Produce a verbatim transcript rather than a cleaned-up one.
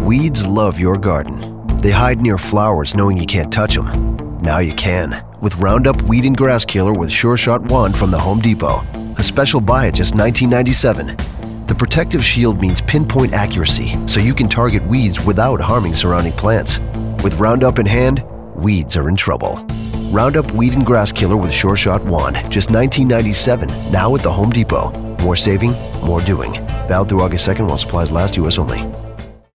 Weeds love your garden. They hide near flowers knowing you can't touch them. Now you can, with Roundup Weed and Grass Killer with Sure Shot Wand from the Home Depot. A special buy at just nineteen ninety-seven dollars. The protective shield means pinpoint accuracy, so you can target weeds without harming surrounding plants. With Roundup in hand, weeds are in trouble. Roundup Weed and Grass Killer with Sure Shot Wand, just nineteen ninety-seven dollars, now at the Home Depot. More saving, more doing. Valid through August second while supplies last, U S only.